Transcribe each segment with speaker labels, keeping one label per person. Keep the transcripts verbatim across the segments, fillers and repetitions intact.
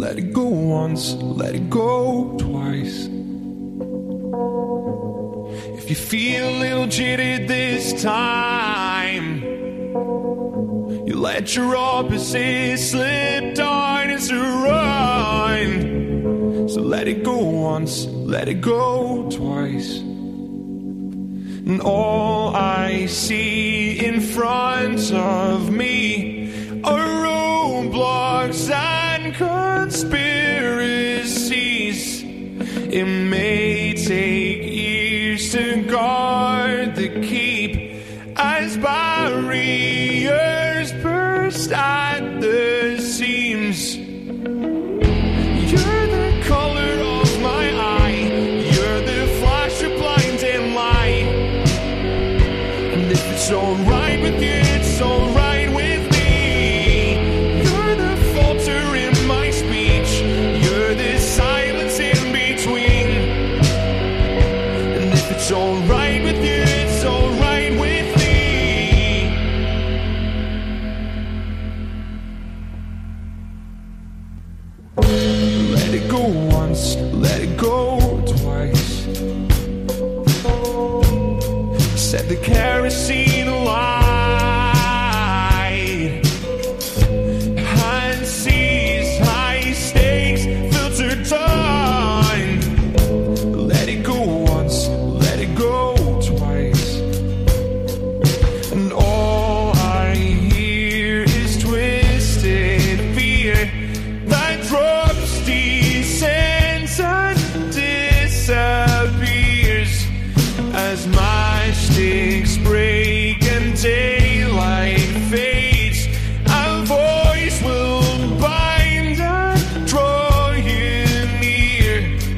Speaker 1: let it go once, let it go twice. If you feel a little jittered this time, you let your opposite slip down and surround. So let it go once, let it go twice. And all I see in front of me are roadblocks and conspiracies. It may take years to guard the keep as barriers burst at the seams. You're the color of my eye, you're the flash of blinding light. And if it's alright with you, it's alright with me. You're the falter in my speech, you're the silence in between. And if it's alright with you, it's alright with me. Let it go once, let it go twice. Set the kerosene alight and seize high stakes filtered down. Let it go once, let it go twice. And all I hear is twisted fear that drops, descends and disappears as matchsticks break and daylight fades. A voice will bind and draw you near.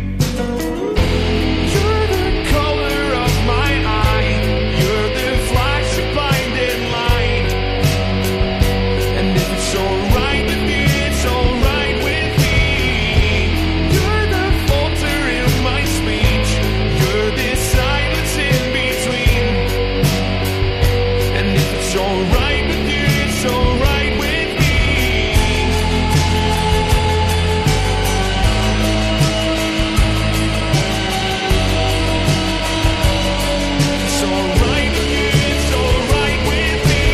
Speaker 1: You're the color of my eye, you're the flash of blinding light. And if it's alright with you, it's alright with me. You're the falter in my speech, you're the silence in between. And if it's alright with you, it's alright with me. It's alright with you, it's alright with me.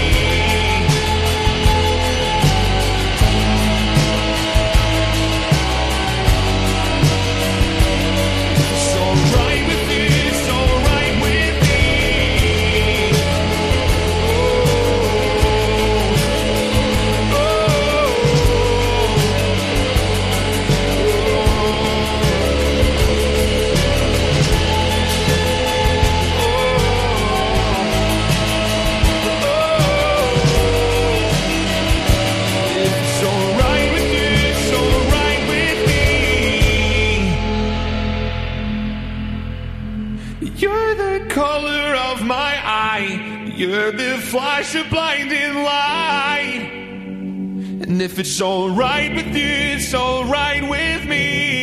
Speaker 1: It's alright with you, it's alright with me. It's alright with you, it's alright with me. You're the color of my eye, you're the flash of blinding light. And if it's alright with you, it's alright with me.